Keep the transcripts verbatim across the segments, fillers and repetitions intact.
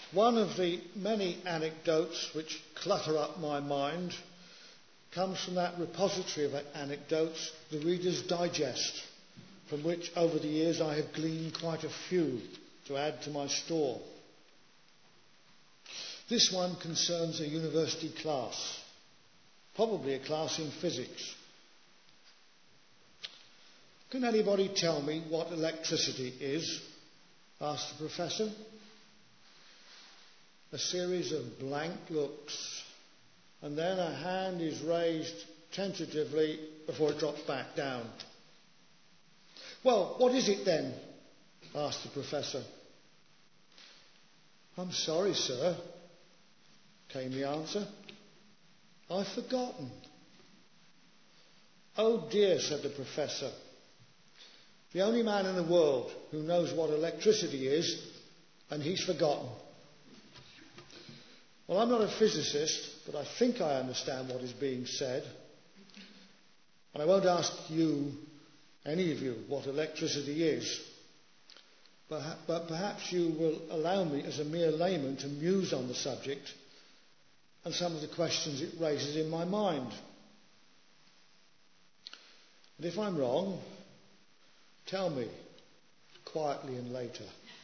One of the many anecdotes which clutter up my mind comes from that repository of anecdotes, the Reader's Digest, from which over the years I have gleaned quite a few to add to my store. This one concerns a university class, probably a class in physics. Can anybody tell me what electricity is? Asked the professor. A series of blank looks, and then a hand is raised tentatively before it drops back down. Well, what is it then? Asked the professor. I'm sorry, sir, came the answer. I've forgotten. Oh dear, said the professor. The only man in the world who knows what electricity is, and he's forgotten. Well, I'm not a physicist, but I think I understand what is being said. And I won't ask you, any of you, what electricity is. But, but perhaps you will allow me, as a mere layman, to muse on the subject and some of the questions it raises in my mind. And if I'm wrong, tell me, quietly and later.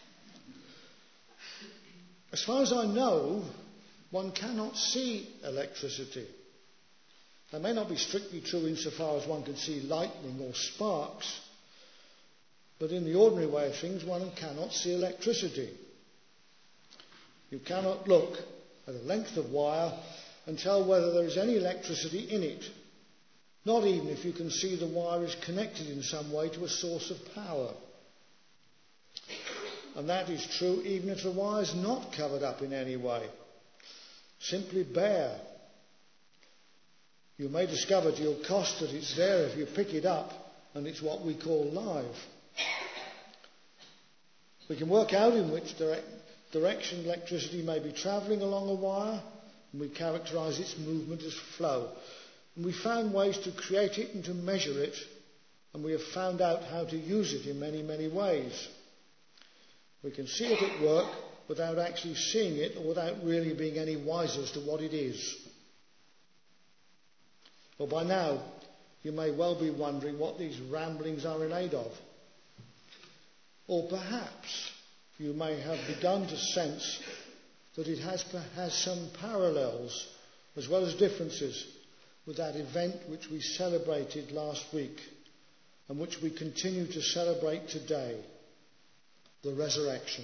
As far as I know, one cannot see electricity. That may not be strictly true insofar as one can see lightning or sparks, but in the ordinary way of things, one cannot see electricity. You cannot look at a length of wire and tell whether there is any electricity in it, not even if you can see the wire is connected in some way to a source of power. And that is true even if the wire is not covered up in any way, simply bare. You may discover to your cost that it's there if you pick it up, and it's what we call live. We can work out in which direct, direction electricity may be travelling along a wire, and we characterise its movement as flow. And we found ways to create it and to measure it, and we have found out how to use it in many, many ways. We can see it at work without actually seeing it or without really being any wiser as to what it is. Well, by now, you may well be wondering what these ramblings are in aid of. Or perhaps you may have begun to sense that it has, has some parallels as well as differences with that event which we celebrated last week and which we continue to celebrate today, the resurrection.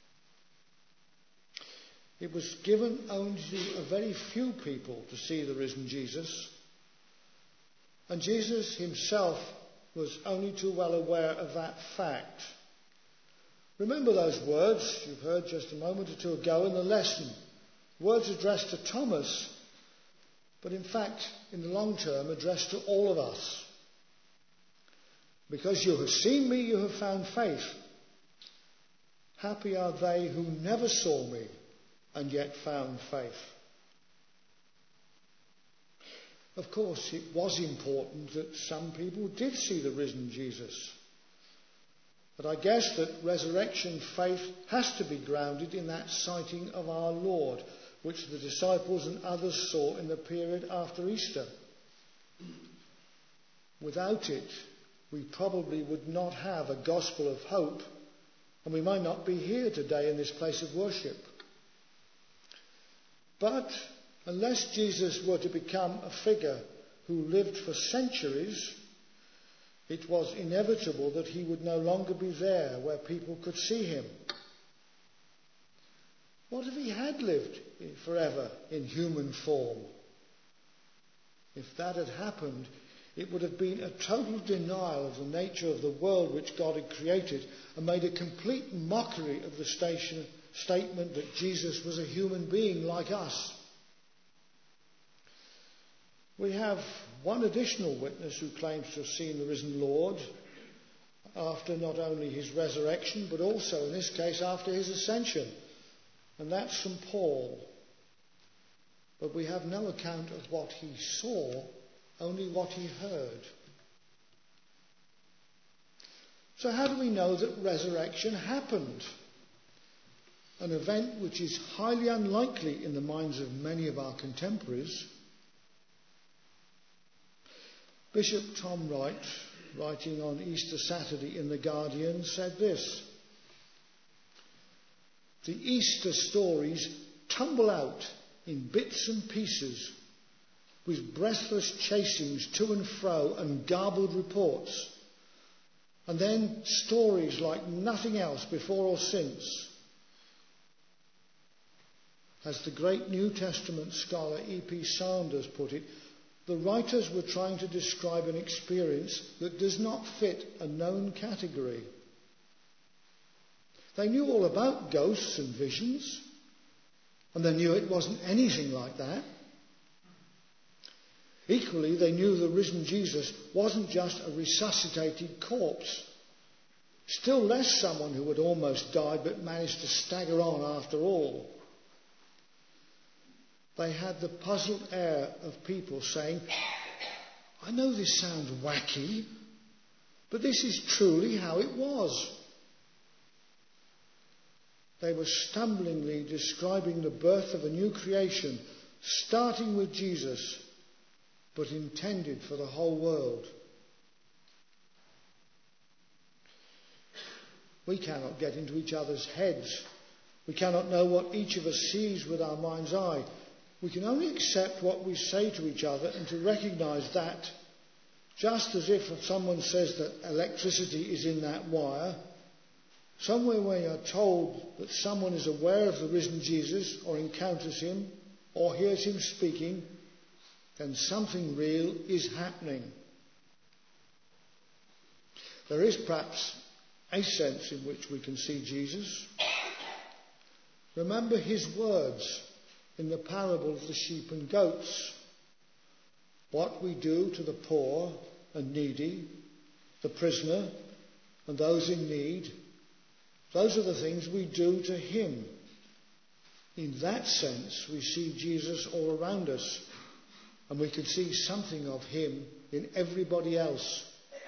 It was given only to a very few people to see the risen Jesus, and Jesus himself was only too well aware of that fact. Remember those words you've heard just a moment or two ago in the lesson. Words addressed to Thomas, but in fact, in the long term, addressed to all of us. Because you have seen me, you have found faith. Happy are they who never saw me and yet found faith. Of course, it was important that some people did see the risen Jesus. But I guess that resurrection faith has to be grounded in that sighting of our Lord, which the disciples and others saw in the period after Easter. Without it, we probably would not have a gospel of hope, and we might not be here today in this place of worship. But unless Jesus were to become a figure who lived for centuries, it was inevitable that he would no longer be there where people could see him. What if he had lived forever in human form? If that had happened, it would have been a total denial of the nature of the world which God had created and made a complete mockery of the station, statement that Jesus was a human being like us. We have one additional witness who claims to have seen the risen Lord after not only his resurrection, but also, in this case, after his ascension. And that's from Paul. But we have no account of what he saw, only what he heard. So how do we know that resurrection happened? an event which is highly unlikely in the minds of many of our contemporaries. Bishop Tom Wright, writing on Easter Saturday in The Guardian, said this: "The Easter stories tumble out in bits and pieces, with breathless chasings to and fro and garbled reports, and then stories like nothing else before or since. As the great New Testament scholar E P Sanders put it, the writers were trying to describe an experience that does not fit a known category. They knew all about ghosts and visions, and they knew it wasn't anything like that. Equally, they knew the risen Jesus wasn't just a resuscitated corpse, still less someone who had almost died but managed to stagger on after all. They had the puzzled air of people saying, 'I know this sounds wacky, but this is truly how it was.' They were stumblingly describing the birth of a new creation, starting with Jesus, but intended for the whole world. We cannot get into each other's heads. We cannot know what each of us sees with our mind's eye. We can only accept what we say to each other and to recognise that, just as if someone says that electricity is in that wire, somewhere when you are told that someone is aware of the risen Jesus or encounters him or hears him speaking, then something real is happening. There is perhaps a sense in which we can see Jesus. Remember his words in the parable of the sheep and goats. What we do to the poor and needy, the prisoner and those in need, those are the things we do to him. In that sense, we see Jesus all around us, and we can see something of him in everybody else.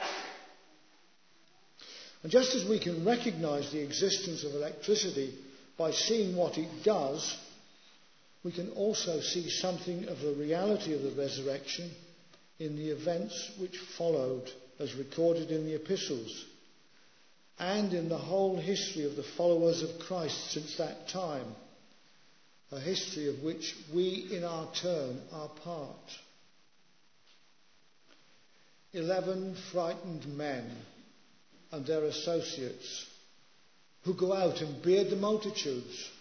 And just as we can recognise the existence of electricity by seeing what it does, we can also see something of the reality of the resurrection in the events which followed, as recorded in the epistles, and in the whole history of the followers of Christ since that time, a history of which we in our turn are part. Eleven frightened men and their associates who go out and beard the multitudes.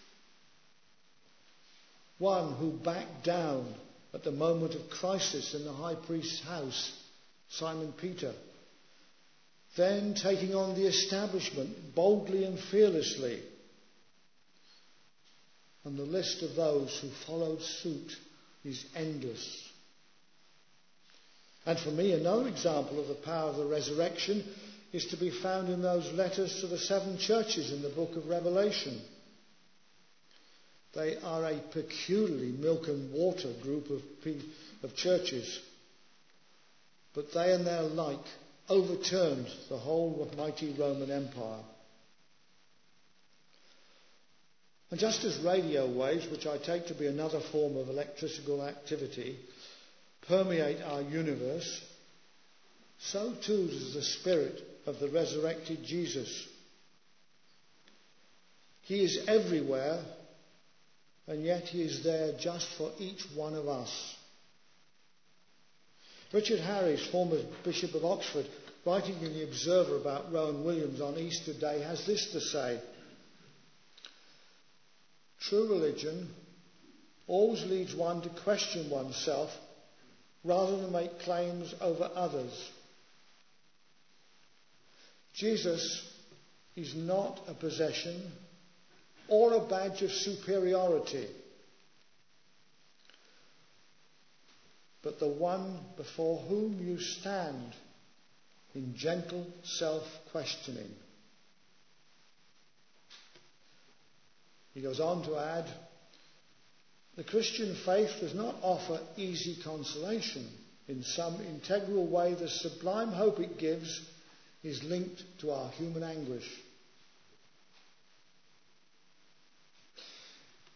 One who backed down at the moment of crisis in the high priest's house, Simon Peter. Then taking on the establishment boldly and fearlessly. And the list of those who followed suit is endless. And for me, another example of the power of the resurrection is to be found in those letters to the seven churches in the book of Revelation. They are a peculiarly milk and water group of, of churches, but they and their like overturned the whole mighty Roman Empire. And just as radio waves, which I take to be another form of electrical activity, permeate our universe, so too does the spirit of the resurrected Jesus. He is everywhere, and yet he is there just for each one of us. Richard Harris, former Bishop of Oxford, writing in the Observer about Rowan Williams on Easter Day, has this to say: "True religion always leads one to question oneself rather than make claims over others. Jesus is not a possession or a badge of superiority, but the one before whom you stand in gentle self-questioning." He goes on to add, "The Christian faith does not offer easy consolation. In some integral way, the sublime hope it gives is linked to our human anguish.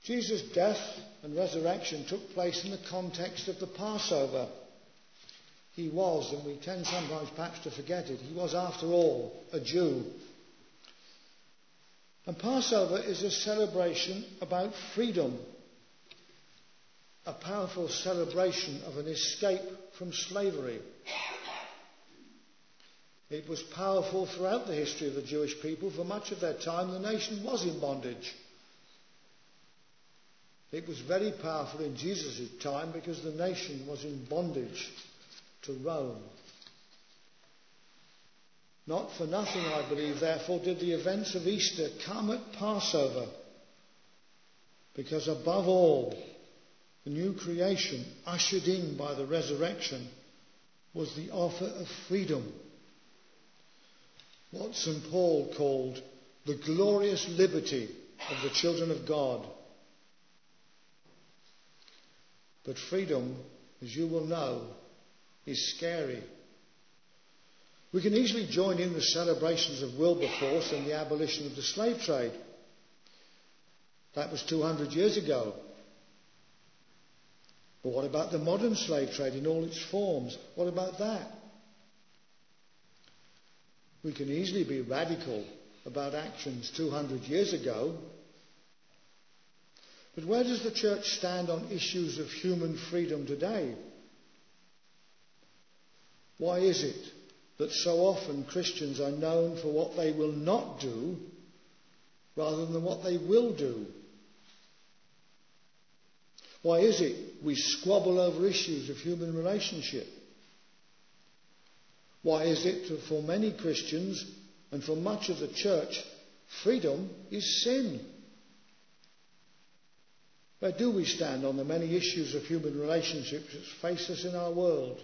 Jesus' death and resurrection took place in the context of the Passover. He was, and we tend sometimes perhaps to forget it, he was after all a Jew. And Passover is a celebration about freedom, a powerful celebration of an escape from slavery. It was powerful throughout the history of the Jewish people. For much of their time, the nation was in bondage. It was very powerful in Jesus' time because the nation was in bondage to Rome. Not for nothing, I believe, therefore, did the events of Easter come at Passover, because above all, the new creation ushered in by the resurrection was the offer of freedom. What Saint Paul called the glorious liberty of the children of God. But freedom, as you will know, is scary. We can easily join in the celebrations of Wilberforce and the abolition of the slave trade. That was two hundred years ago. But what about the modern slave trade in all its forms? What about that? We can easily be radical about actions two hundred years ago. But where does the church stand on issues of human freedom today? Why is it that so often Christians are known for what they will not do rather than what they will do? Why is it we squabble over issues of human relationship? Why is it that for many Christians and for much of the church, freedom is sin? Where do we stand on the many issues of human relationships that face us in our world?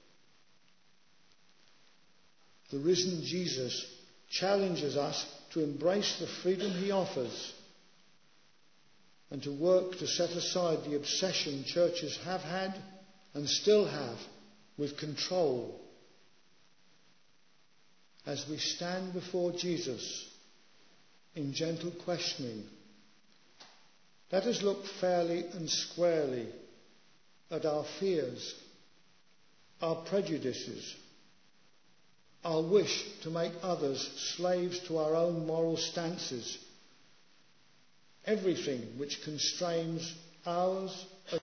The risen Jesus challenges us to embrace the freedom he offers and to work to set aside the obsession churches have had and still have with control. As we stand before Jesus in gentle questioning, let us look fairly and squarely at our fears, our prejudices, our wish to make others slaves to our own moral stances, everything which constrains ours